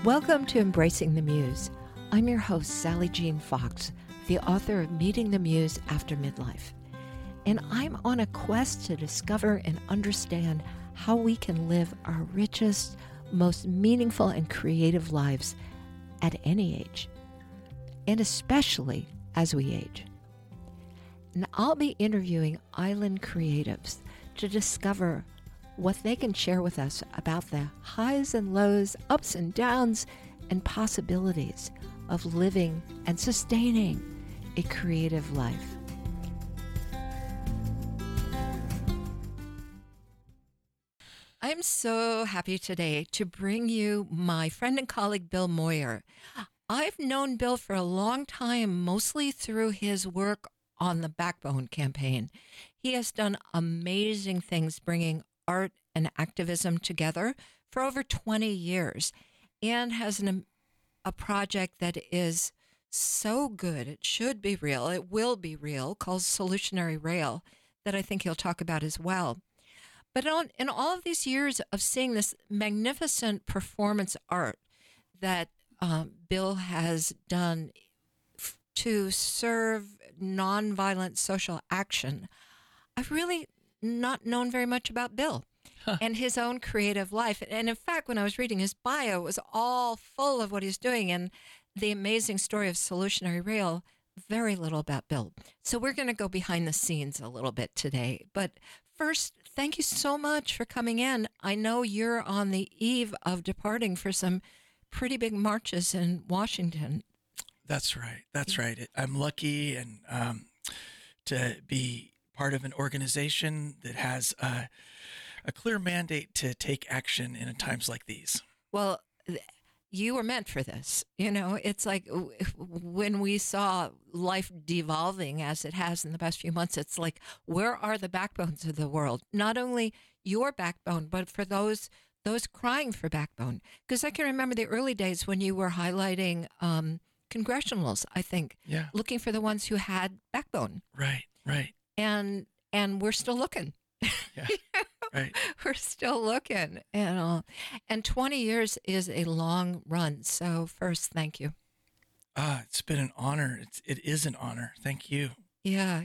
Welcome to Embracing the Muse. I'm your host, Sally Jean Fox, the author of Meeting the Muse After Midlife. And I'm on a quest to discover and understand how we can live our richest, most meaningful and creative lives at any age, and especially as we age. And I'll be interviewing island creatives to discover what they can share with us about the highs and lows, ups and downs, and possibilities of living and sustaining a creative life. I'm so happy today to bring you my friend and colleague, Bill Moyer. I've known Bill for a long time, mostly through his work on the Backbone campaign. He has done amazing things bringing art and activism together for over 20 years and has a project that is so good, it should be real, it will be real, called Solutionary Rail, that I think he'll talk about as well. But in all of these years of seeing this magnificent performance art that Bill has done to serve nonviolent social action, I've really not known very much about Bill and his own creative life. And in fact, when I was reading his bio, it was all full of what he's doing and the amazing story of Solutionary Rail, very little about Bill. So we're going to go behind the scenes a little bit today. But first, thank you so much for coming in. I know you're on the eve of departing for some pretty big marches in Washington. That's right. That's right. I'm lucky and to be part of an organization that has a clear mandate to take action in times like these. Well, you were meant for this. You know, it's like when we saw life devolving as it has in the past few months, it's like, where are the backbones of the world? Not only your backbone, but for those crying for backbone. Because I can remember the early days when you were highlighting congressionals, I think, looking for the ones who had backbone. Right. And we're still looking. Yeah, right. We're still looking. And 20 years is a long run. So first, thank you. It's been an honor. It is an honor. Thank you. Yeah.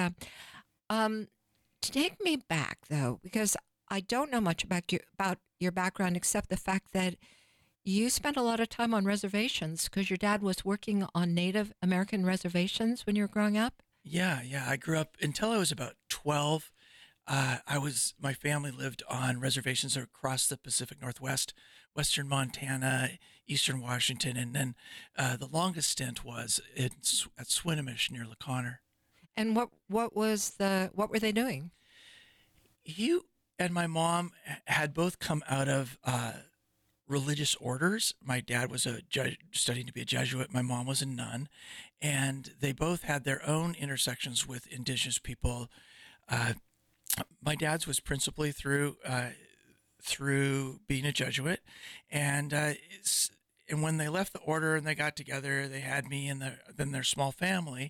Take me back, though, because I don't know much about your background except the fact that you spent a lot of time on reservations because your dad was working on Native American reservations when you were growing up. Yeah. I grew up until I was about 12. My family lived on reservations across the Pacific Northwest, Western Montana, Eastern Washington, and then the longest stint was at Swinomish near La Conner. And what were they doing? He and my mom had both come out of religious orders. My dad was studying to be a Jesuit. My mom was a nun, and they both had their own intersections with indigenous people. My dad's was principally through being a Jesuit, and when they left the order and they got together, they had me and then their small family.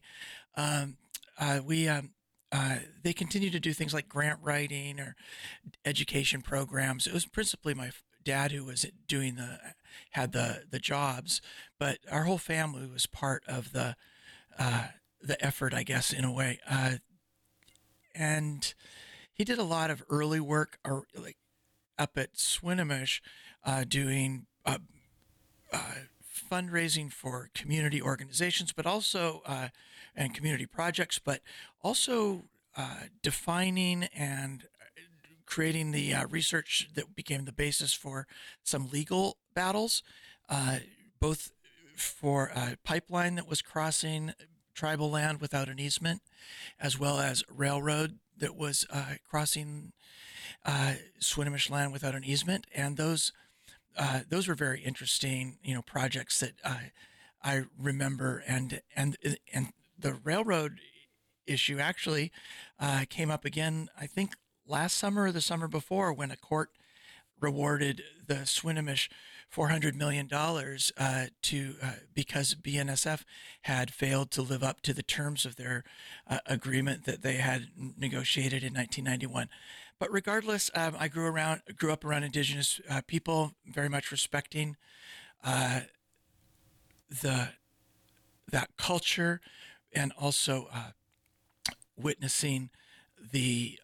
They continued to do things like grant writing or education programs. It was principally my dad who was had the jobs, but our whole family was part of the effort, I guess, in a way. And he did a lot of early work, like up at Swinomish, doing fundraising for community organizations, but also and community projects, but also defining and creating the research that became the basis for some legal battles, both for a pipeline that was crossing tribal land without an easement, as well as railroad that was crossing Swinomish land without an easement. And those were very interesting, projects that I remember. And the railroad issue actually came up again, I think, last summer or the summer before, when a court rewarded the Swinomish $400 million because BNSF had failed to live up to the terms of their agreement that they had negotiated in 1991. But regardless, I grew up around Indigenous people, very much respecting uh, the that culture, and also witnessing the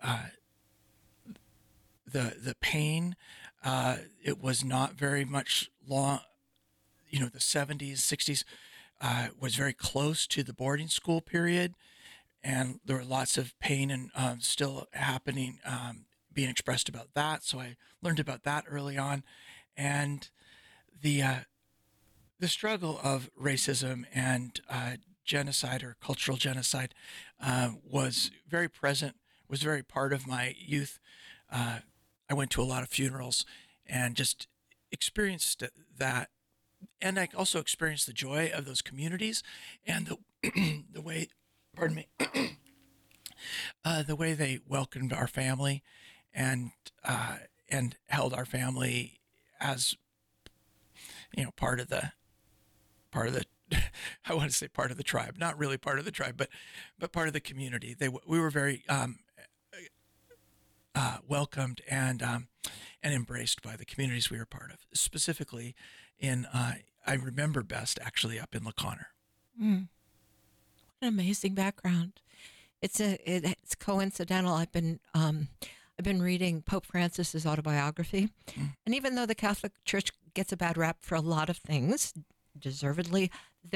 the pain. It was not very much long. The 70s, 60s was very close to the boarding school period, and there were lots of pain and still happening, being expressed about that. So I learned about that early on, and the uh, the struggle of racism and genocide or cultural genocide was very present. Was very part of my youth. Uh, I went to a lot of funerals and just experienced that, and I also experienced the joy of those communities and the way, pardon me, the way they welcomed our family and and held our family as part of the I want to say part of the tribe, not really part of the tribe, but part of the community. We were very welcomed and embraced by the communities we were part of. Specifically, in I remember best actually up in La Conner. Mm, what an amazing background. It's coincidental. I've been reading Pope Francis's autobiography, Mm. and even though the Catholic Church gets a bad rap for a lot of things, deservedly,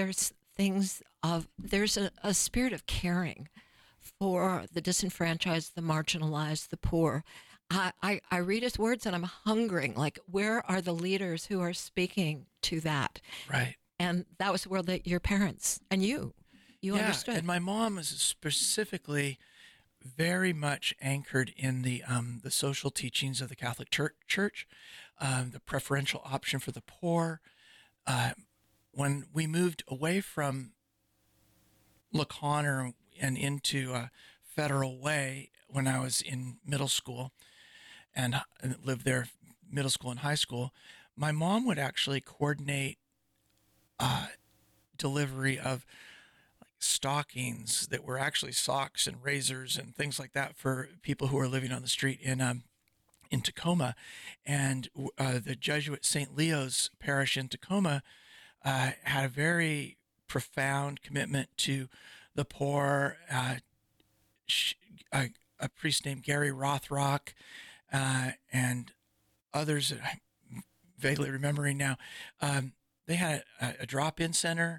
there's a spirit of caring for the disenfranchised, the marginalized, the poor. I read his words and I'm hungering. Like, where are the leaders who are speaking to that? Right. And that was where your parents and you Yeah, understood. and my mom is specifically very much anchored in the social teachings of the Catholic Church, the preferential option for the poor. Uh, when we moved away from La Conner and into Federal Way when I was in middle school and lived there middle school and high school, my mom would actually coordinate uh, delivery of stockings that were actually socks and razors and things like that for people who were living on the street in Tacoma, and the Jesuit St. Leo's parish in Tacoma had a very profound commitment to the poor. Sh- a priest named Gary Rothrock and others that I'm vaguely remembering now. They had a drop-in center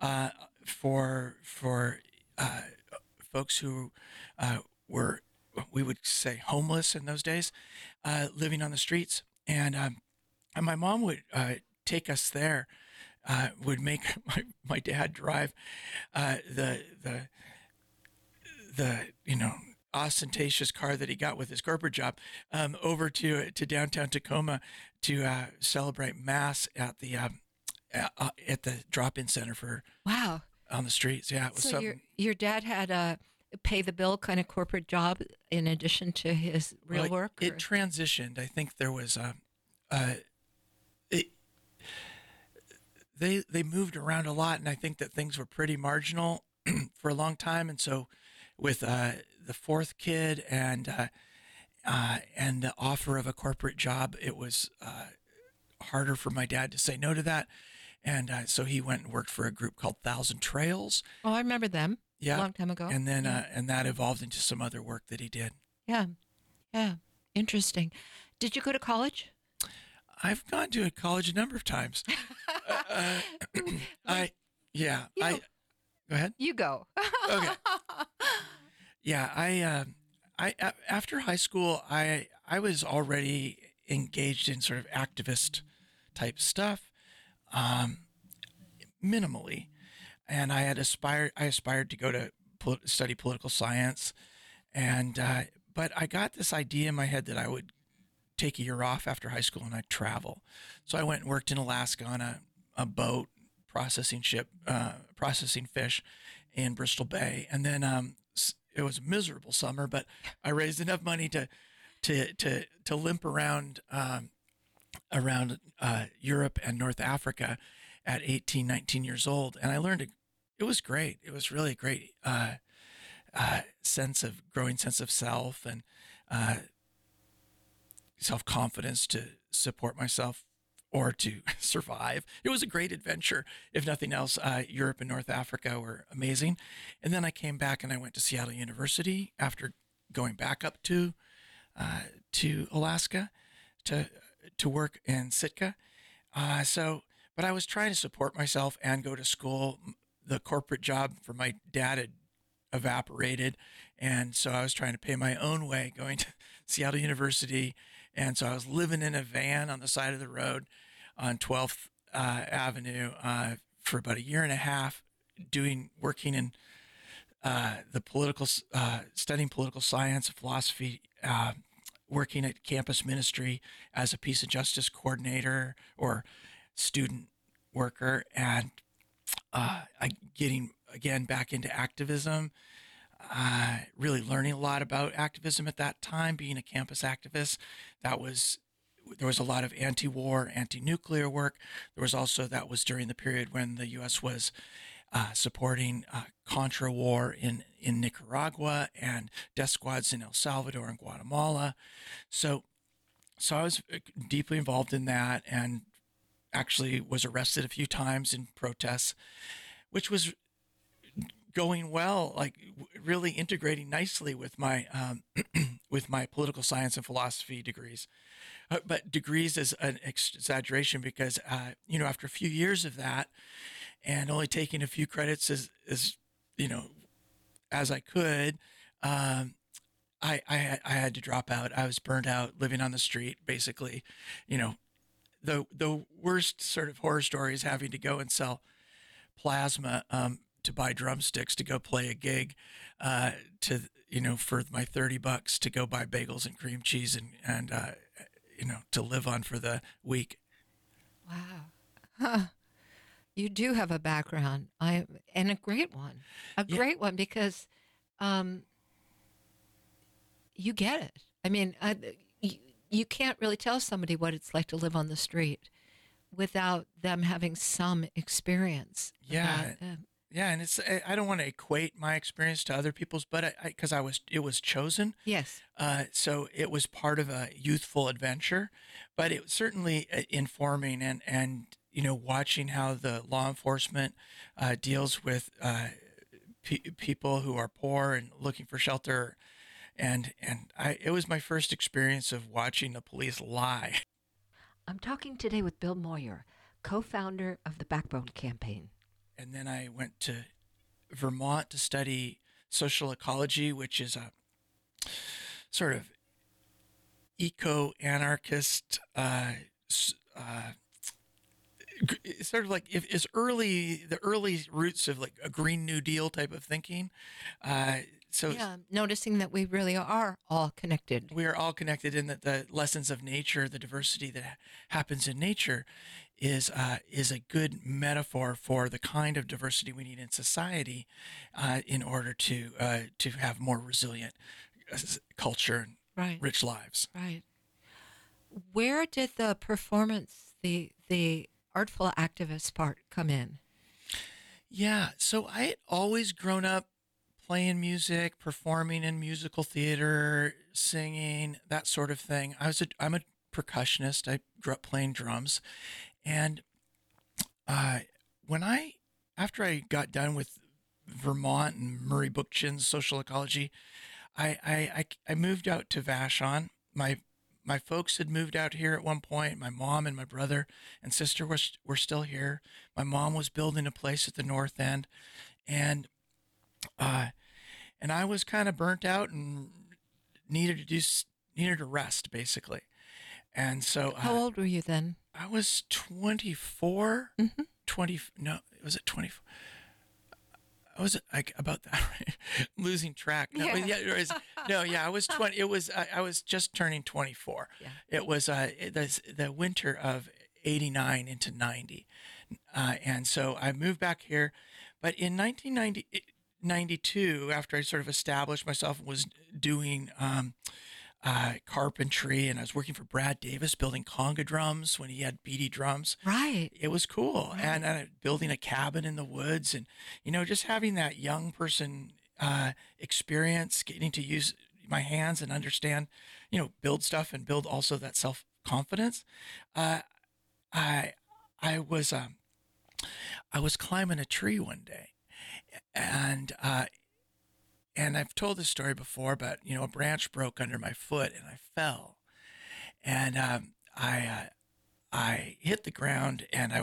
for uh, folks who were, we would say, homeless in those days, living on the streets. And my mom would take us there. Would make my dad drive the ostentatious car that he got with his corporate job over to downtown Tacoma to celebrate mass at the drop-in center for Wow. on the streets. Yeah, it was So something. your dad had a pay the bill kind of corporate job in addition to his real Well, work? it Or? transitioned. I think there was uh, it, they moved around a lot, and I think that things were pretty marginal for a long time. And so, with the fourth kid and the offer of a corporate job, it was harder for my dad to say no to that. And so he went and worked for a group called Thousand Trails. Oh, I remember them a Yeah, long time ago. and then Yeah. and that evolved into some other work that he did. Yeah. Yeah. Interesting. Did you go to college? I've gone to a college a number of times. Uh, I yeah You I go ahead. you go. Okay. Yeah, after high school, I was already engaged in sort of activist type stuff, um, minimally, and I aspired to go to study political science, and but I got this idea in my head that I would take a year off after high school and I'd travel. So I went and worked in Alaska on a boat processing processing fish in Bristol Bay, and then it was a miserable summer, but I raised enough money to limp around Europe and North Africa at 18, 19 years old, and I learned it was great. It was really a great growing sense of self and self confidence to support myself or to survive. It was a great adventure, if nothing else. Europe and North Africa were amazing. And then I came back and I went to Seattle University after going back up to Alaska to work in Sitka. But I was trying to support myself and go to school. The corporate job for my dad had evaporated, and so I was trying to pay my own way going to Seattle University. And so I was living in a van on the side of the road on 12th Avenue for about a year and a half, working in the studying political science, philosophy, working at campus ministry as a peace and justice coordinator or student worker, and getting again back into activism. Really learning a lot about activism at that time, being a campus activist. There was a lot of anti-war, anti-nuclear work. There was also, that was during the period when the U.S. was supporting Contra war in Nicaragua and death squads in El Salvador and Guatemala. So I was deeply involved in that, and actually was arrested a few times in protests, which was going well, like really integrating nicely with my with my political science and philosophy degrees. But degrees is an exaggeration because after a few years of that, and only taking a few credits as as I could, I had to drop out. I was burned out living on the street, basically. The worst sort of horror story is having to go and sell plasma to buy drumsticks to go play a gig, for my $30 to go buy bagels and cream cheese and to live on for the week. Wow. Huh. You do have a background, and a great one, great one, because you get it. I mean, you can't really tell somebody what it's like to live on the street without them having some experience. Yeah. Yeah, and I don't want to equate my experience to other people's, but because it was chosen. Yes. So it was part of a youthful adventure, but it was certainly informing and watching how the law enforcement deals with people who are poor and looking for shelter, and it was my first experience of watching the police lie. I'm talking today with Bill Moyer, co-founder of the Backbone Campaign. And then I went to Vermont to study social ecology, which is a sort of eco-anarchist, sort of like the early roots of like a Green New Deal type of thinking. Noticing that we really are all connected. We are all connected, in that the lessons of nature, the diversity that happens in nature, is a good metaphor for the kind of diversity we need in society, in order to have more resilient culture and right. rich lives. Right. Where did the performance, the artful activist part come in? Yeah, so I had always grown up playing music, performing in musical theater, singing, that sort of thing. I'm a percussionist. I grew up playing drums. And after I got done with Vermont and Murray Bookchin's social ecology, I moved out to Vashon. My folks had moved out here at one point. My mom and my brother and sister were still here. My mom was building a place at the north end, and I was kind of burnt out and needed to rest, basically. And so, how old were you then? I was 24. Mm-hmm. 20. No, was it 24? I was like about that, right? I'm losing track. No, I was 20. It was I was just turning 24. Yeah. It was the winter of 89 into 90, and so I moved back here. But in 1992, after I sort of established myself and was doing carpentry, and I was working for Brad Davis building conga drums when he had BD drums. Right. It was cool. Right. And building a cabin in the woods, and, just having that young person experience, getting to use my hands and understand, build stuff and build also that self-confidence. I I was um I was climbing a tree one day, and I've told this story before, but a branch broke under my foot and I fell, and I hit the ground, and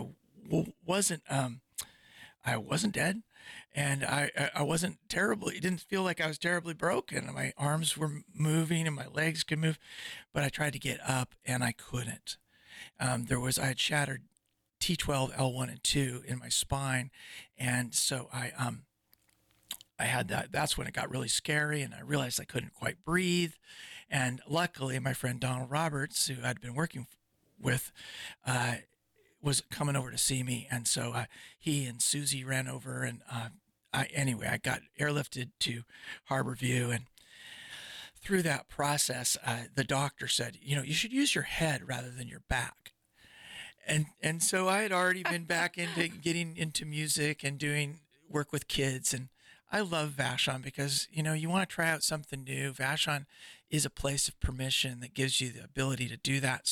I wasn't dead, and I wasn't terribly. It didn't feel like I was terribly broken. My arms were moving and my legs could move, but I tried to get up and I couldn't. I had shattered T12 L1 and 2 in my spine, and so I had that. That's when it got really scary, and I realized I couldn't quite breathe. And luckily, my friend Donald Roberts, who I'd been working with, uh, was coming over to see me, and so he and Susie ran over, and I got airlifted to Harborview, and through that process, the doctor said, you should use your head rather than your back. And so I had already been back into getting into music and doing work with kids, and I love Vashon because you want to try out something new. Vashon is a place of permission that gives you the ability to do that.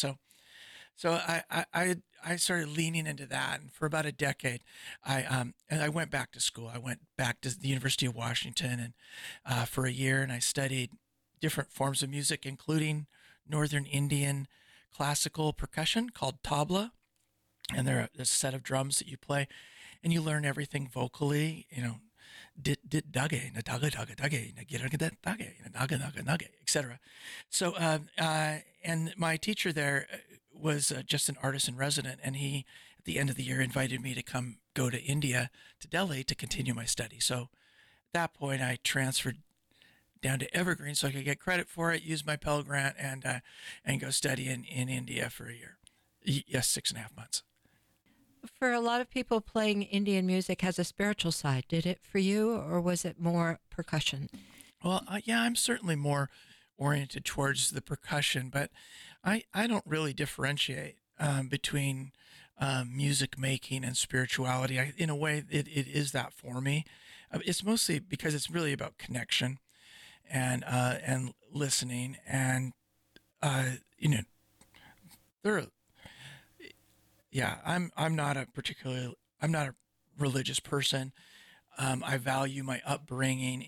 So I started leaning into that, and for about a decade, I went back to school. I went back to the University of Washington, and for a year, and I studied different forms of music, including Northern Indian classical percussion called tabla, and they're a set of drums that you play, and you learn everything vocally. Dit dit dage na daga daga dage na gira gira dage na naga naga naga, etc. So and my teacher there was just an artist in resident, and he at the end of the year invited me to come go to India, to Delhi, to continue my study. So at that point I transferred down to Evergreen so I could get credit for it, use my Pell Grant, and go study in India for a year. Yes, 6.5 months. For a lot of people, playing Indian music has a spiritual side. Did it for you, or was it more percussion? Well, yeah, I'm certainly more oriented towards the percussion, but I don't really differentiate between music making and spirituality. In a way, it is that for me. It's mostly because it's really about connection and listening, and you know there are, yeah, I'm not a religious person. I value my upbringing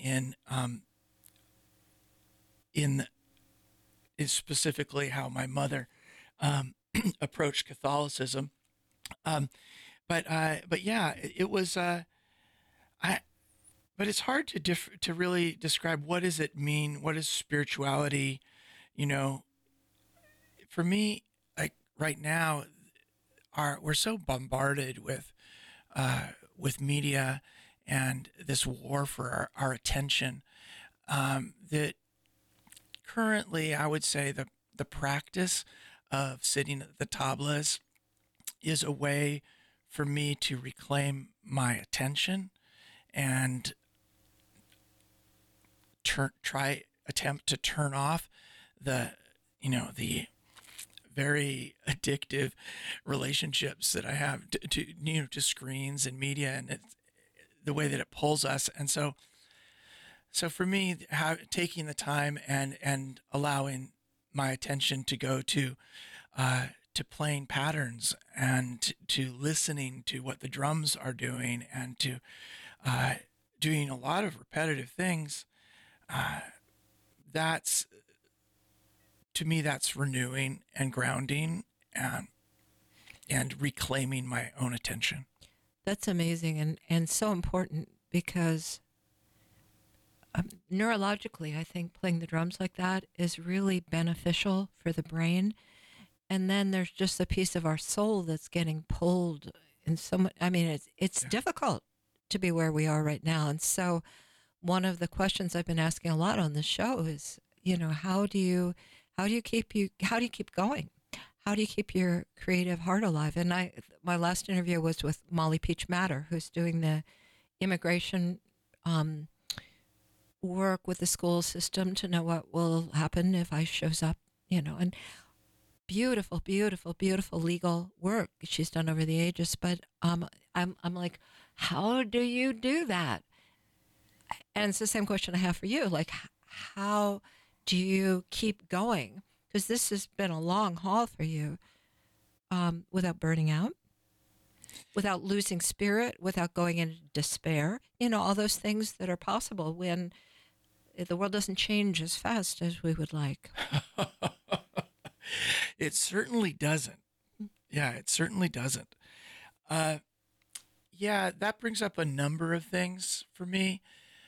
in is specifically how my mother um, approached Catholicism. Um, but yeah, it was I. But it's hard to really describe what does it mean. What is spirituality? You know, for me, like right now, we're so bombarded with media and this war for our attention, that currently I would say the practice of sitting at the tablas is a way for me to reclaim my attention and attempt to turn off the the very addictive relationships that I have to screens and media, and the way that it pulls us. And so for me, taking the time and allowing my attention to go to playing patterns and to listening to what the drums are doing, and to doing a lot of repetitive things, that's to me that's renewing and grounding, and reclaiming my own attention. That's amazing and so important because neurologically, I think playing the drums like that is really beneficial for the brain. And then there's just a piece of our soul that's getting pulled in so much. I mean, it's Yeah. difficult to be where we are right now. And so one of the questions I've been asking a lot on this show is, how do you keep going? How do you keep your creative heart alive? And my last interview was with Molly Peach Matter, who's doing the immigration work with the school system to know what will happen if ICE shows up, and beautiful, beautiful, beautiful legal work she's done over the ages. But I'm like, how do you do that? And it's the same question I have for you. Like, how do you keep going? Because this has been a long haul for you. without burning out, without losing spirit, without going into despair. All those things that are possible when the world doesn't change as fast as we would like. It certainly doesn't. Yeah, it certainly doesn't. Uh, yeah, that brings up a number of things for me.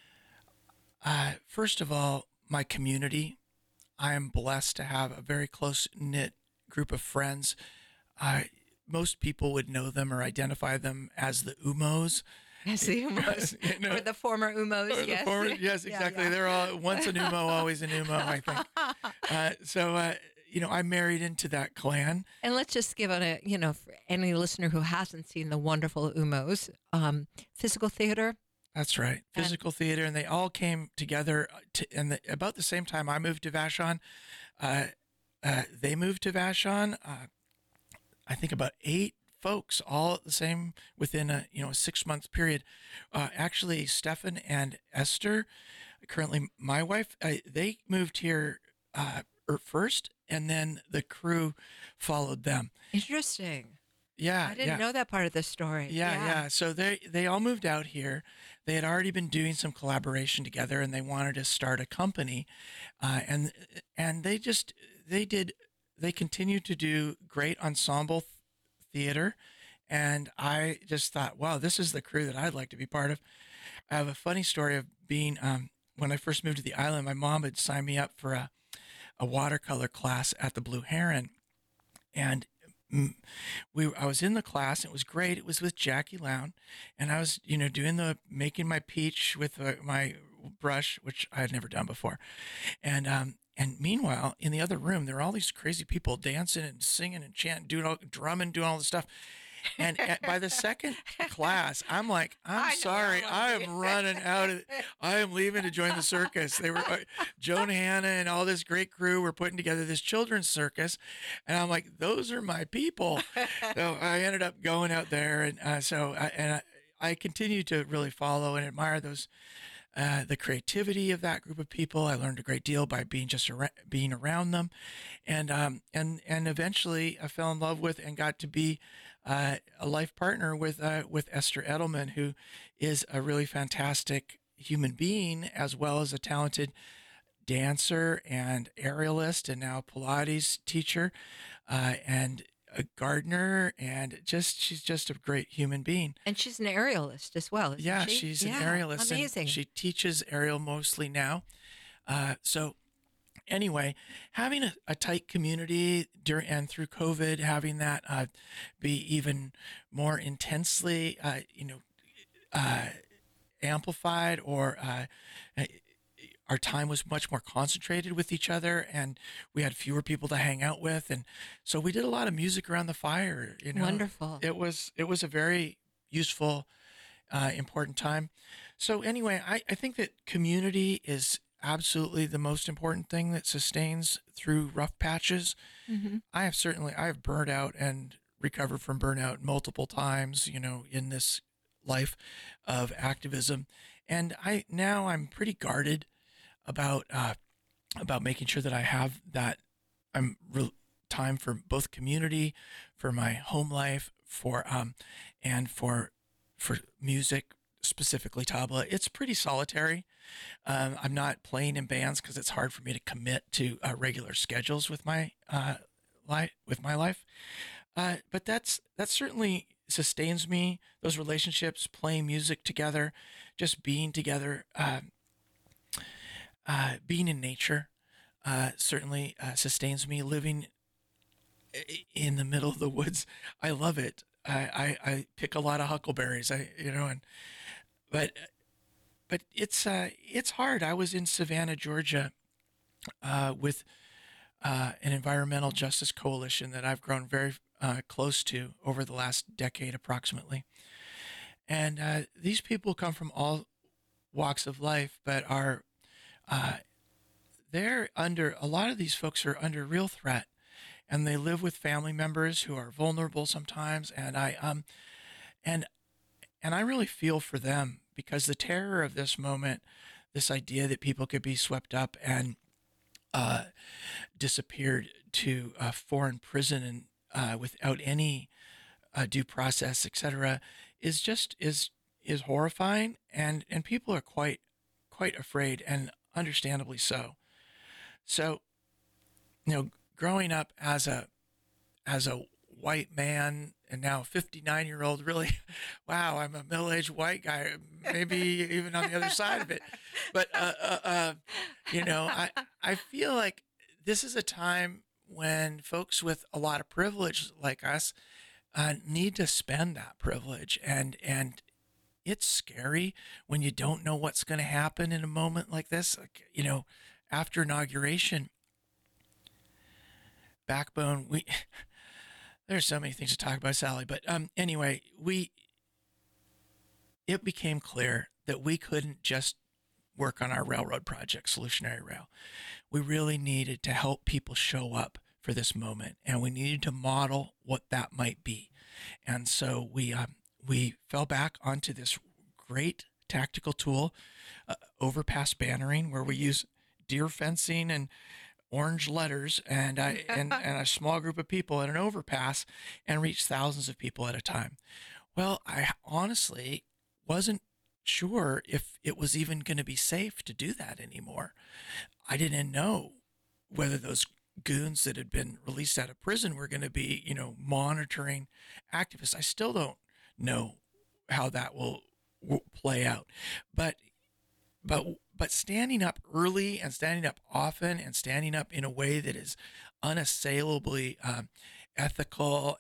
First of all, my community. I am blessed to have a very close knit group of friends. Most people would know them or identify them as the Umos. Yes, the Umos. Or the former Umos, yes. Yes, exactly. Yeah. They're all once an Umo, always an Umo, I think. I married into that clan. And let's just give it for any listener who hasn't seen the wonderful Umos, physical theater. That's right. Physical theater. And they all came together about the same time I moved to Vashon. They moved to Vashon. I think about 8 folks, all the same within a 6-month period. Actually, Stefan and Esther, currently my wife, they moved here first, and then the crew followed them. Interesting. Yeah, I didn't know that part of the story. Yeah. So they all moved out here. They had already been doing some collaboration together, and they wanted to start a company, and they continued to do great ensemble theater, and I just thought, wow, this is the crew that I'd like to be part of. I have a funny story of being when I first moved to the island. My mom had signed me up for a watercolor class at the Blue Heron, and I was in the class. And it was great. It was with Jackie Lown, and I was making my peach with my brush, which I had never done before, and meanwhile, in the other room, there were all these crazy people dancing and singing and chanting, drumming, doing all this stuff. And by the second class, I'm like, I'm sorry, I am running out of. I am leaving to join the circus. They were Joan Hanna and all this great crew were putting together this children's circus, and I'm like, those are my people. So I ended up going out there, and I continue to really follow and admire those. The creativity of that group of people. I learned a great deal by being around them, and eventually I fell in love with and got to be a life partner with Esther Edelman, who is a really fantastic human being as well as a talented dancer and aerialist, and now Pilates teacher, and a gardener, and she's just a great human being. And she's an aerialist as well, isn't she? She's an aerialist. Amazing. And she teaches aerial mostly now. So anyway, having a tight community and through COVID, having that be even more intensely, amplified, or our time was much more concentrated with each other, and we had fewer people to hang out with, and so we did a lot of music around the fire. Wonderful. It was a very useful, important time. So anyway, I think that community is absolutely the most important thing that sustains through rough patches. Mm-hmm. I have burned out and recovered from burnout multiple times, in this life of activism, and I'm pretty guarded about making sure that I have that time for both community, for my home life, and for music, specifically tabla. It's pretty solitary. I'm not playing in bands because it's hard for me to commit to regular schedules with my life. But that certainly sustains me. Those relationships, playing music together, just being together. Being in nature certainly sustains me. Living in the middle of the woods, I love it. I pick a lot of huckleberries. But it's hard. I was in Savannah, Georgia, with an environmental justice coalition that I've grown very close to over the last decade, approximately. And these people come from all walks of life, but are a lot of these folks are under real threat, and they live with family members who are vulnerable sometimes. And I really feel for them, because the terror of this moment, this idea that people could be swept up and disappeared to a foreign prison without any due process, etc., is horrifying, and people are quite afraid, and understandably so. So, growing up as a white man and now 59-year-old, really, wow, I'm a middle-aged white guy, maybe even on the other side of it. But I feel like this is a time when folks with a lot of privilege like us need to spend that privilege, and it's scary when you don't know what's going to happen in a moment like this. Like, after inauguration, Backbone, we there's so many things to talk about, Sally. But anyway, it became clear that we couldn't just work on our railroad project, Solutionary Rail. We really needed to help people show up for this moment, and we needed to model what that might be. And so we fell back onto this great tactical tool, overpass bannering, where we use deer fencing and orange letters and a small group of people at an overpass and reach thousands of people at a time. Well, I honestly wasn't sure if it was even going to be safe to do that anymore. I didn't know whether those goons that had been released out of prison were going to be, monitoring activists. I still don't know how that will play out. But standing up early and standing up often and standing up in a way that is unassailably ethical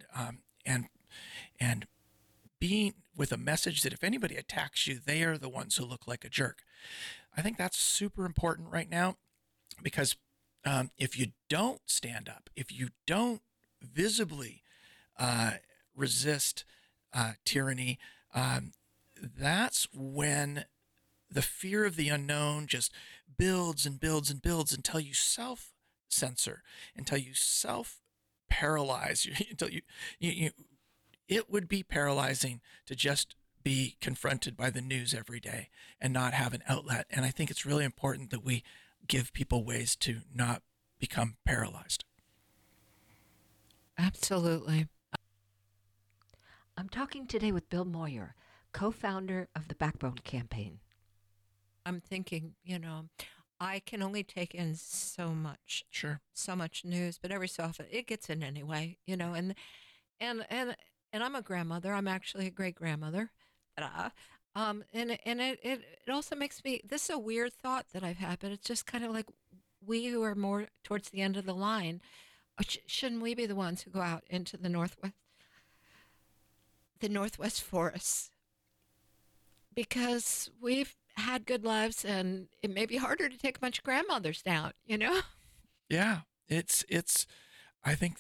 and being with a message that if anybody attacks you, they are the ones who look like a jerk. I think that's super important right now, because if you don't stand up, if you don't visibly resist tyranny, that's when the fear of the unknown just builds and builds and builds until you self-censor, until you self-paralyze, until you it would be paralyzing to just be confronted by the news every day and not have an outlet. And I think it's really important that we give people ways to not become paralyzed. Absolutely. I'm talking today with Bill Moyer, co-founder of the Backbone Campaign. I'm thinking, I can only take in so much, Sure. so much news, but every so often it gets in anyway, and I'm a grandmother. I'm actually a great grandmother. And it also makes me, this is a weird thought that I've had, but it's just kind of like we who are more towards the end of the line, shouldn't we be the ones who go out into the Northwest forests? Because we've had good lives, and it may be harder to take a bunch of grandmothers down, Yeah, it's. I think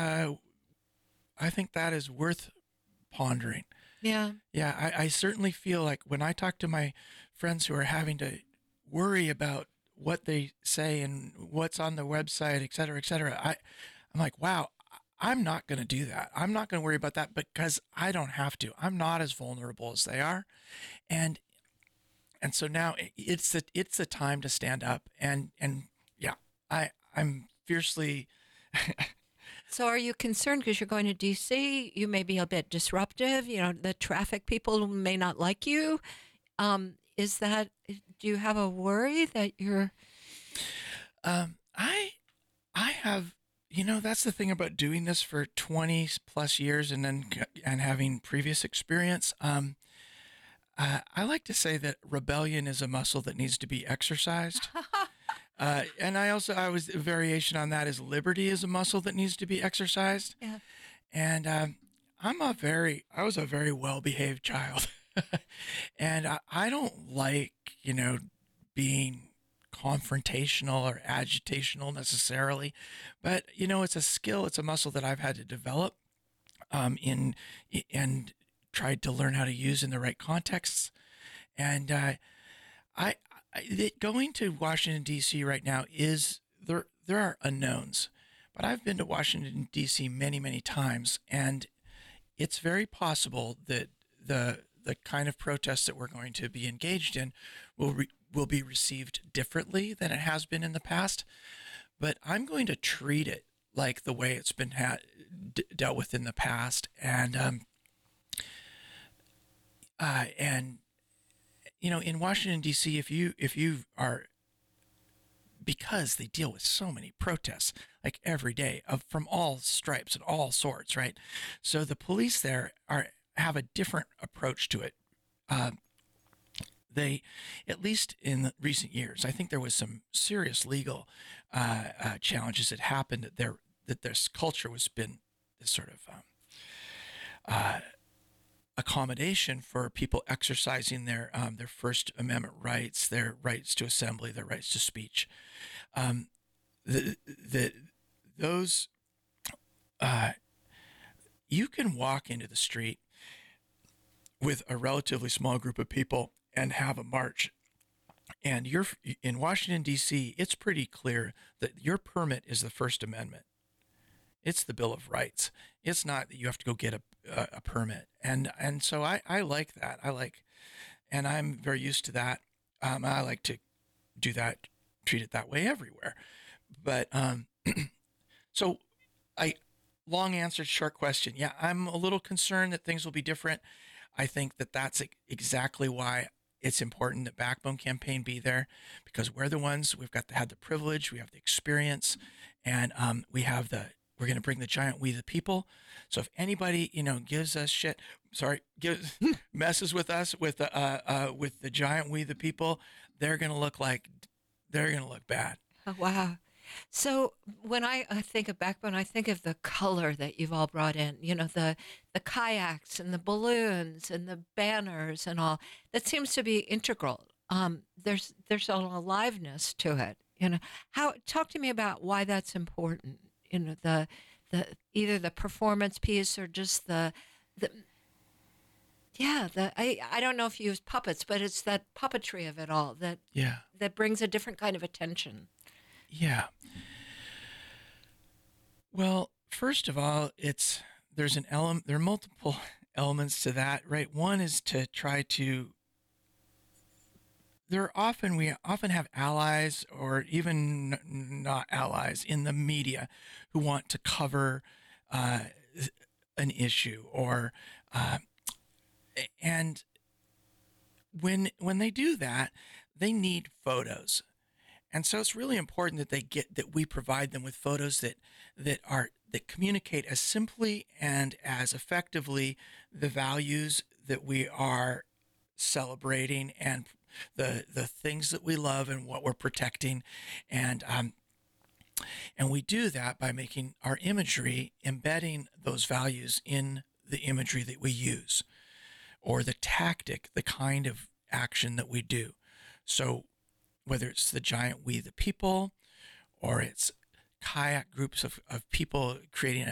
that is worth pondering. Yeah. Yeah, I certainly feel like when I talk to my friends who are having to worry about what they say and what's on the website, et cetera, I'm like, wow, I'm not going to do that. I'm not going to worry about that because I don't have to. I'm not as vulnerable as they are, and so now it's the time to stand up and yeah, I'm fiercely. So are you concerned because you're going to DC? You may be a bit disruptive. The traffic people may not like you. Do you have a worry that you're? I have, that's the thing about doing this for 20 plus years and having previous experience. I like to say that rebellion is a muscle that needs to be exercised. And I was a variation on that is liberty is a muscle that needs to be exercised. Yeah. And I was a very well-behaved child. And I don't like, being confrontational or agitational necessarily, but it's a skill, it's a muscle that I've had to develop and tried to learn how to use in the right contexts. And going to Washington, D.C. right now there are unknowns, but I've been to Washington, D.C. many, many times, and it's very possible that the kind of protests that we're going to be engaged in will be received differently than it has been in the past. But I'm going to treat it like the way it's been dealt with in the past. And in Washington D.C., if you are, because they deal with so many protests like every day from all stripes and all sorts, right? So the police there have a different approach to it. They, at least in the recent years, I think there was some serious legal challenges that happened that this culture was been this sort of accommodation for people exercising their First Amendment rights, their rights to assembly, their rights to speech. Those you can walk into the street with a relatively small group of people and have a march. And you're in Washington, D.C., it's pretty clear that your permit is the First Amendment. It's the Bill of Rights. It's not that you have to go get a permit. And so I like that. And I'm very used to that. I like to do that, treat it that way everywhere. But so long answer, short question. Yeah, I'm a little concerned that things will be different. I think that that's exactly why it's important that Backbone Campaign be there, because we're the ones, had the privilege, we have the experience, and we're going to bring the giant we the people. So if anybody, gives us shit, messes with us with the giant we the people, they're going to look bad. Oh, wow. So when I think of Backbone, I think of the color that you've all brought in, the kayaks and the balloons and the banners and all. That seems to be integral. There's an aliveness to it. Talk to me about why that's important. The either the performance piece or just I don't know if you use puppets, but it's that puppetry of it all that brings a different kind of attention. Yeah. Well, first of all, there are multiple elements to that, right? One is to try to, we often have allies or even not allies in the media who want to cover an issue and when they do that, they need photos. And so it's really important that we provide them with photos that communicate as simply and as effectively the values that we are celebrating and the things that we love and what we're protecting. And we do that by making our imagery, embedding those values in the imagery that we use, or the tactic, the kind of action that we do. So whether it's the giant we the people, or it's kayak groups of people creating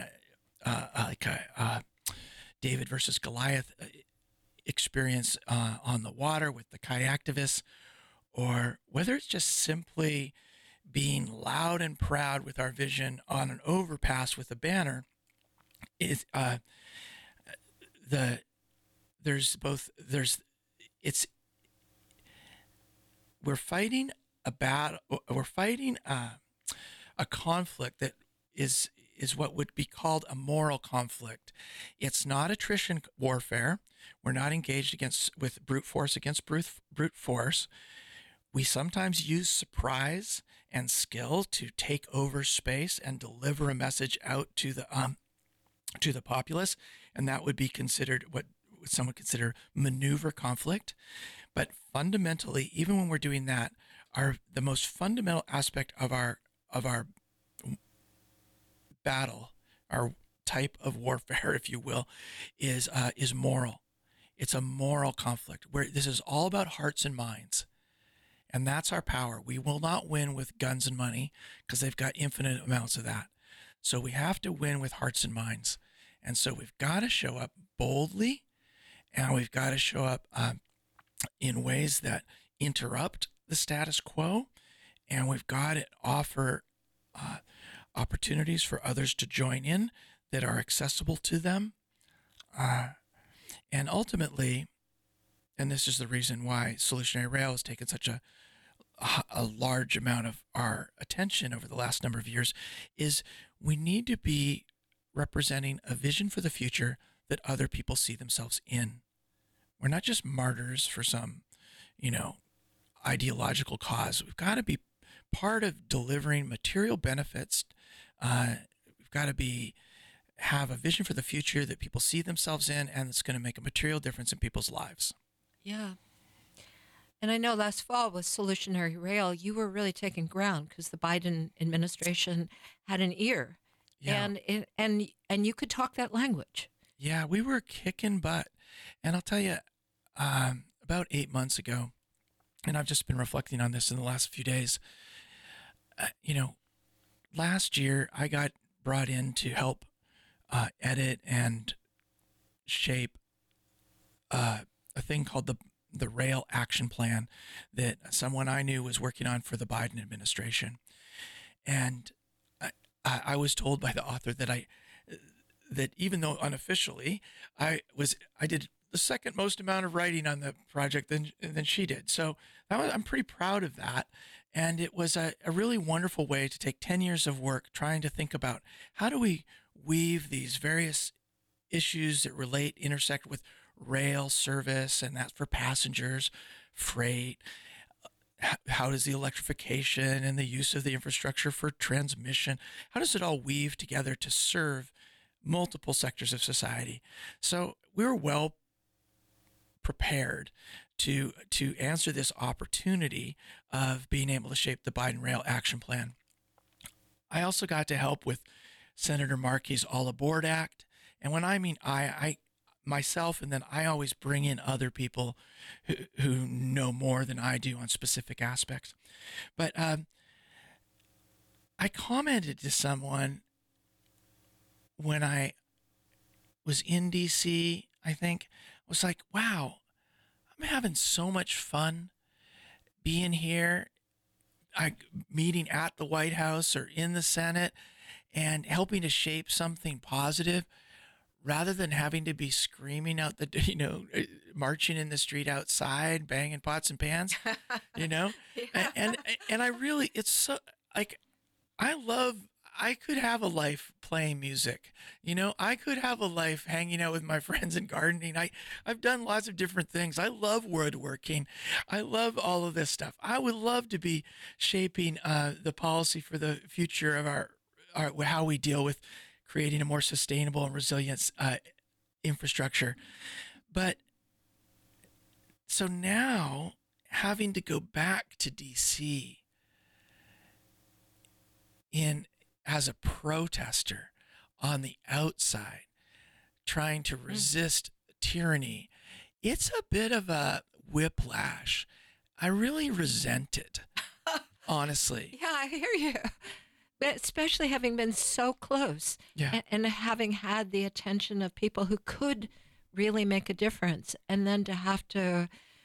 a David versus Goliath experience on the water with the kayaktivists, or whether it's just simply being loud and proud with our vision on an overpass with a banner, we're fighting a battle. We're fighting a conflict that is what would be called a moral conflict. It's not attrition warfare. We're not engaged with brute force against brute force. We sometimes use surprise and skill to take over space and deliver a message out to the populace, and that would be considered what some would consider maneuver conflict. But fundamentally, even when we're doing that, the most fundamental aspect of our battle, our type of warfare, if you will, is moral. It's a moral conflict where this is all about hearts and minds. And that's our power. We will not win with guns and money because they've got infinite amounts of that. So we have to win with hearts and minds. And so we've got to show up boldly, and we've got to show up in ways that interrupt the status quo, and we've got to offer opportunities for others to join in that are accessible to them. And ultimately, and this is the reason why Solutionary Rail has taken such a large amount of our attention over the last number of years, is we need to be representing a vision for the future that other people see themselves in. We're not just martyrs for some, you know, ideological cause. We've got to be part of delivering material benefits. We've got to have a vision for the future that people see themselves in, and it's going to make a material difference in people's lives. Yeah. And I know last fall with Solutionary Rail, you were really taking ground because the Biden administration had an ear, Yeah. and you could talk that language. Yeah, we were kicking butt. And I'll tell you, about 8 months ago, and I've just been reflecting on this in the last few days. You know, last year I got brought in to help edit and shape a thing called the Rail Action Plan that someone I knew was working on for the Biden administration. And I was told by the author that even though unofficially I did the second most amount of writing on the project than she did. So I'm pretty proud of that. And it was a really wonderful way to take 10 years of work trying to think about how do we weave these various issues that intersect with rail service, and that's for passengers, freight. How does the electrification and the use of the infrastructure for transmission, how does it all weave together to serve multiple sectors of society? So we were well prepared to answer this opportunity of being able to shape the Biden Rail Action Plan. I also got to help with Senator Markey's All Aboard Act. And when I mean I myself, and then I always bring in other people who know more than I do on specific aspects. But I commented to someone when I was in DC, I think, I was like, wow, I'm having so much fun being here, meeting at the White House or in the Senate and helping to shape something positive rather than having to be screaming out marching in the street outside, banging pots and pans, Yeah. and I really, it's so like, I could have a life playing music. I could have a life hanging out with my friends and gardening. I've done lots of different things. I love woodworking. I love all of this stuff. I would love to be shaping the policy for the future of our how we deal with creating a more sustainable and resilient infrastructure. But so now having to go back to DC as a protester on the outside, trying to resist tyranny, it's a bit of a whiplash. I really resent it, honestly. Yeah, I hear you. But especially having been so close, Yeah. and having had the attention of people who could really make a difference, and then to have to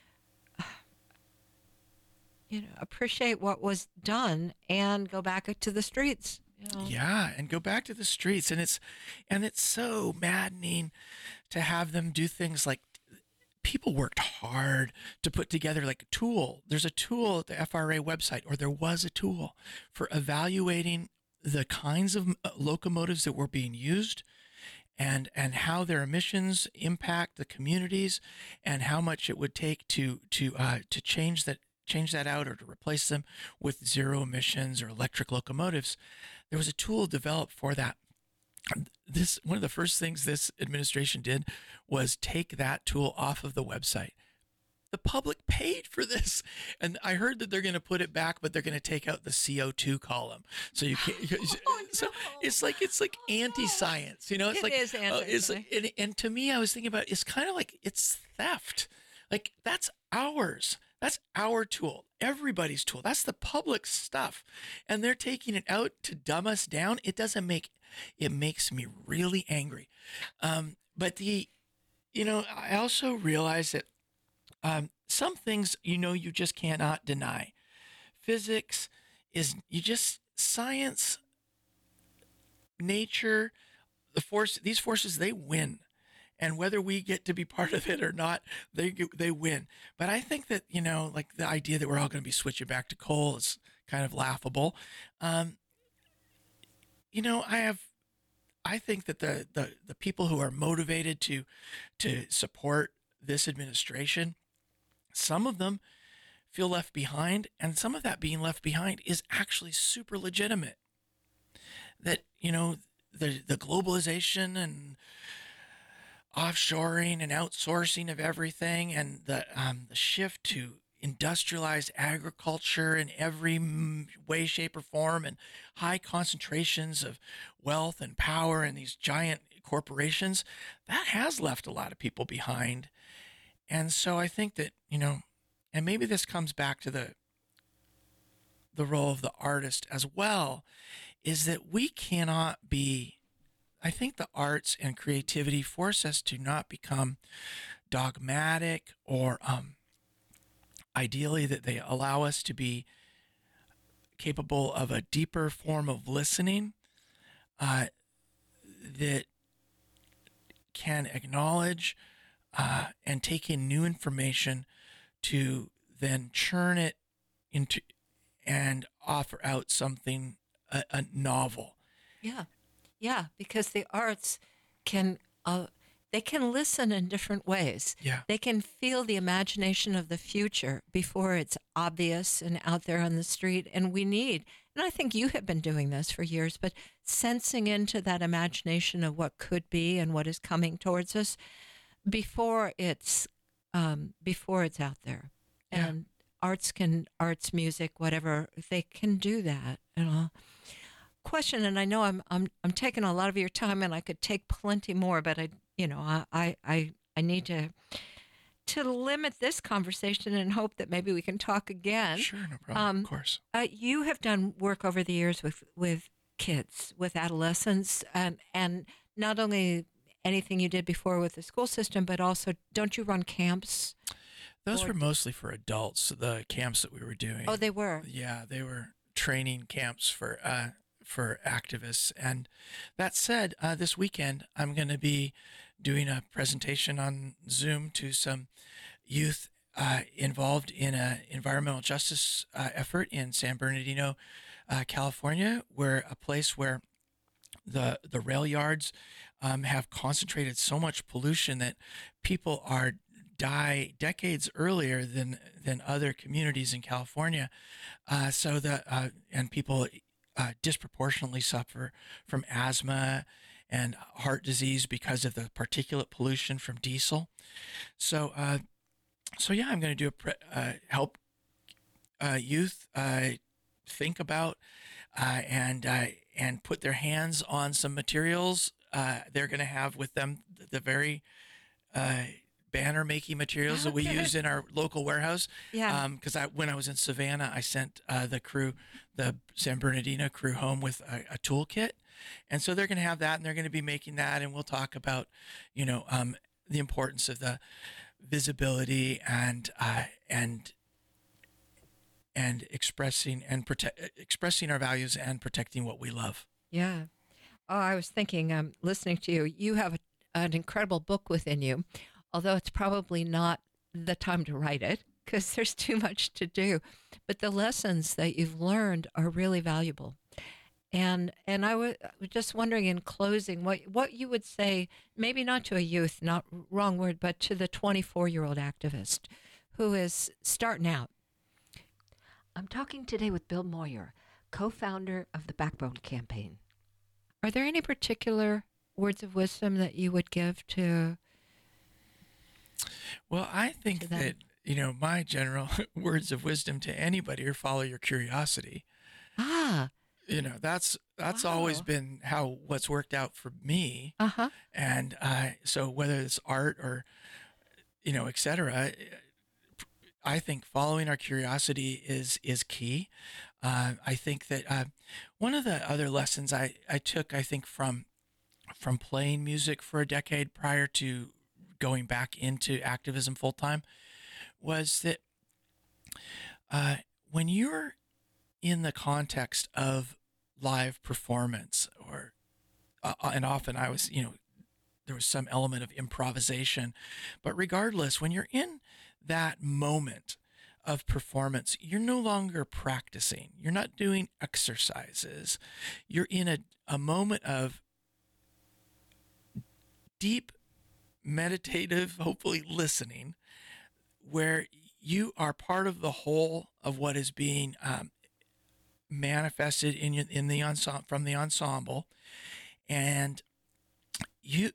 appreciate what was done and go back to the streets. Yeah, and go back to the streets, and it's so maddening to have them do things like, people worked hard to put together like a tool. There's a tool at the FRA website, or there was a tool for evaluating the kinds of locomotives that were being used and how their emissions impact the communities and how much it would take to change that out or to replace them with zero emissions or electric locomotives. There was a tool developed for that. One of the first things this administration did was take that tool off of the website. The public paid for this, and I heard that they're going to put it back, but they're going to take out the CO2 column. So you can't. So it's like anti-science, It's It is anti-science. And to me, I was thinking about, it's kind of like it's theft. Like, that's ours. That's our tool, everybody's tool. That's the public stuff. And they're taking it out to dumb us down. It makes me really angry. But I also realize that some things, you just cannot deny. Physics is, science, nature, these forces, they win. And whether we get to be part of it or not, they win. But I think that, like the idea that we're all going to be switching back to coal is kind of laughable. I think that the people who are motivated to support this administration, some of them feel left behind, and some of that being left behind is actually super legitimate. That the globalization and offshoring and outsourcing of everything, and the shift to industrialized agriculture in every way, shape, or form, and high concentrations of wealth and power in these giant corporations, that has left a lot of people behind. And so I think that, and maybe this comes back to the role of the artist as well, is that we cannot be, I think the arts and creativity force us to not become dogmatic, or ideally that they allow us to be capable of a deeper form of listening, that can acknowledge and take in new information to then churn it into and offer out something a novel. Yeah. Yeah, because the arts can they can listen in different ways. Yeah. They can feel the imagination of the future before it's obvious and out there on the street. And I think you have been doing this for years, but sensing into that imagination of what could be and what is coming towards us before it's out there. Yeah. And arts, music, whatever, they can do that. Question, and I know I'm taking a lot of your time, and I could take plenty more, but I need to limit this conversation and hope that maybe we can talk again. Sure, no problem. Of course. You have done work over the years with kids, with adolescents, and not only anything you did before with the school system, but also, don't you run camps? Those were mostly for adults, the camps that we were doing. Oh, they were? Yeah, they were training camps for activists. And that said, this weekend, I'm going to be doing a presentation on Zoom to some youth involved in an environmental justice effort in San Bernardino, California, a place where the rail yards have concentrated so much pollution that people die decades earlier than other communities in California. And people disproportionately suffer from asthma and heart disease because of the particulate pollution from diesel. So yeah, I'm going to do help youth think about and put their hands on some materials they're going to have with them, the very banner making materials that we use in our local warehouse. Yeah. Because when I was in Savannah, I sent the San Bernardino crew home with a toolkit. And so they're going to have that, and they're going to be making that. And we'll talk about, the importance of the visibility and expressing expressing our values and protecting what we love. Yeah. Oh, I was thinking, listening to you, you have an incredible book within you, although it's probably not the time to write it because there's too much to do. But the lessons that you've learned are really valuable. And I was just wondering, in closing, what you would say, maybe not to a youth, not wrong word, but to the 24-year-old activist who is starting out. I'm talking today with Bill Moyer, co-founder of the Backbone Campaign. Are there any particular words of wisdom that you would give to? Well, I think that, my general words of wisdom to anybody are follow your curiosity. Ah. That's Wow. always been what's worked out for me. Uh-huh. And so whether it's art or, et cetera, I think following our curiosity is key. I think that one of the other lessons I took, I think, from playing music for a decade prior to going back into activism full time, was that when you're in the context of live performance, and often I was, there was some element of improvisation, but regardless, when you're in that moment of performance, you're no longer practicing. You're not doing exercises. You're in a moment of deep meditative, hopefully listening, where you are part of the whole of what is being manifested in the ensemble, from the ensemble, and you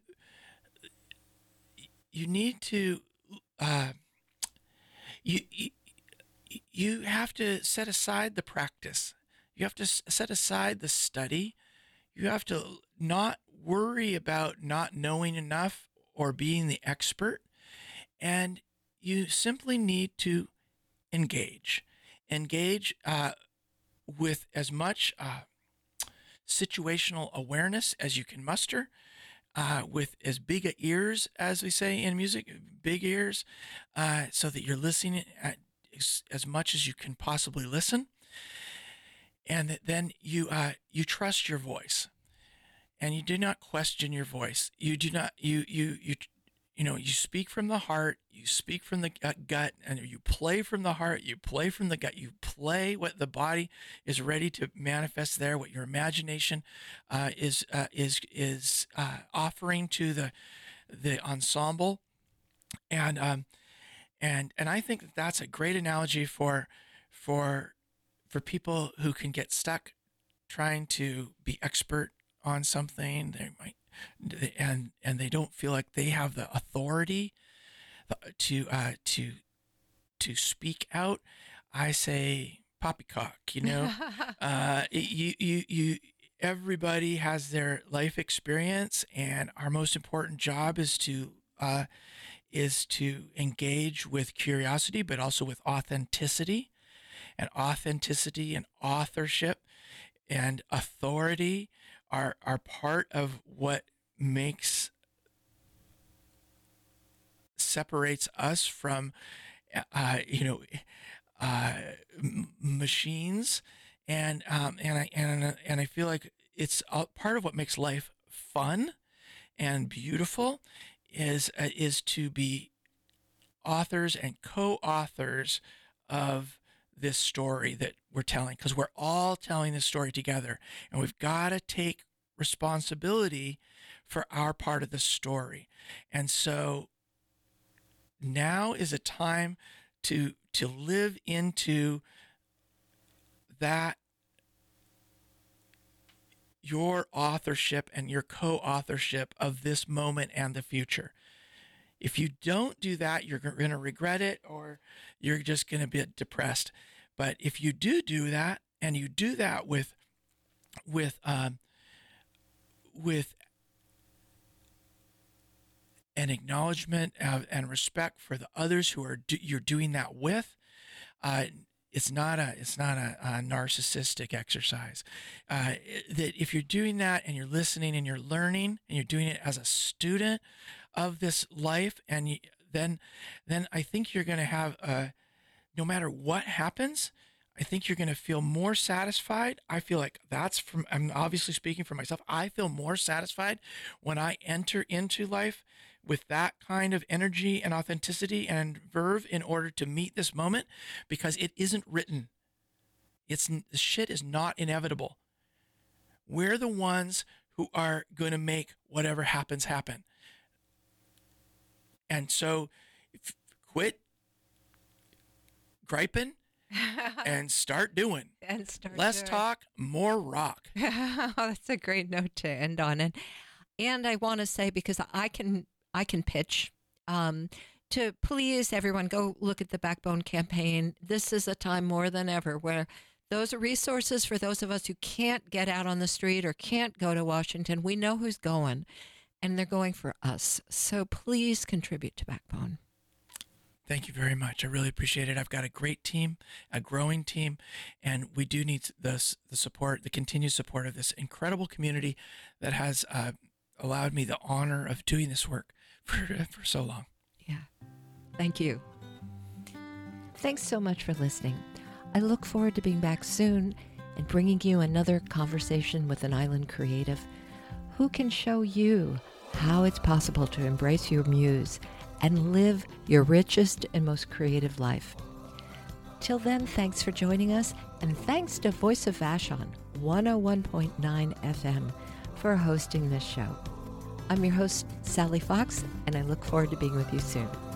need to uh, you, you you have to set aside the practice. You have to set aside the study. You have to not worry about not knowing enough or being the expert, and you simply need to engage. Engage with as much situational awareness as you can muster, with as big a ears, as we say in music, big ears, so that you're listening as much as you can possibly listen, and then you trust your voice, and you do not question your voice. You do not you speak from the heart, you speak from the gut, and you play from the heart, you play from the gut, you play what the body is ready to manifest there, what your imagination is offering to the ensemble, and I think that's a great analogy for people who can get stuck trying to be expert on something. They might and they don't feel like they have the authority to speak out. I say poppycock. You everybody has their life experience, and our most important job is to engage with curiosity, but also with authenticity, and authorship and authority are part of what separates us from machines, and I feel like it's part of what makes life fun and beautiful is to be authors and co-authors of this story that we're telling, because we're all telling this story together, and we've got to take responsibility for our part of the story. And so now is a time to live into that, your authorship and your co-authorship of this moment and the future. If you don't do that, you're going to regret it, or you're just going to be depressed. But if you do that, and you do that with an acknowledgement and respect for the others who are you're doing that with, it's not a narcissistic exercise. That if you're doing that and you're listening and you're learning and you're doing it as a student of this life, and then I think you're going to have no matter what happens, I think you're going to feel more satisfied. I feel like I'm obviously speaking for myself. I feel more satisfied when I enter into life with that kind of energy and authenticity and verve in order to meet this moment, because it isn't written. The shit is not inevitable. We're the ones who are going to make whatever happens happen. And so quit griping and start doing. Less talk, more rock. That's a great note to end on. And I want to say, because I can pitch to please everyone, go look at the Backbone campaign. This is a time more than ever where those are resources for those of us who can't get out on the street or can't go to Washington. We know who's going, and they're going for us. So please contribute to Backbone. Thank you very much. I really appreciate it. I've got a great team, a growing team, and we do need the support, the continued support of this incredible community that has allowed me the honor of doing this work for so long. Yeah. Thank you. Thanks so much for listening. I look forward to being back soon and bringing you another conversation with an island creative who can show you how it's possible to embrace your muse and live your richest and most creative life. Till then, thanks for joining us, and thanks to Voice of Vashon, 101.9 FM, for hosting this show. I'm your host, Sally Fox, and I look forward to being with you soon.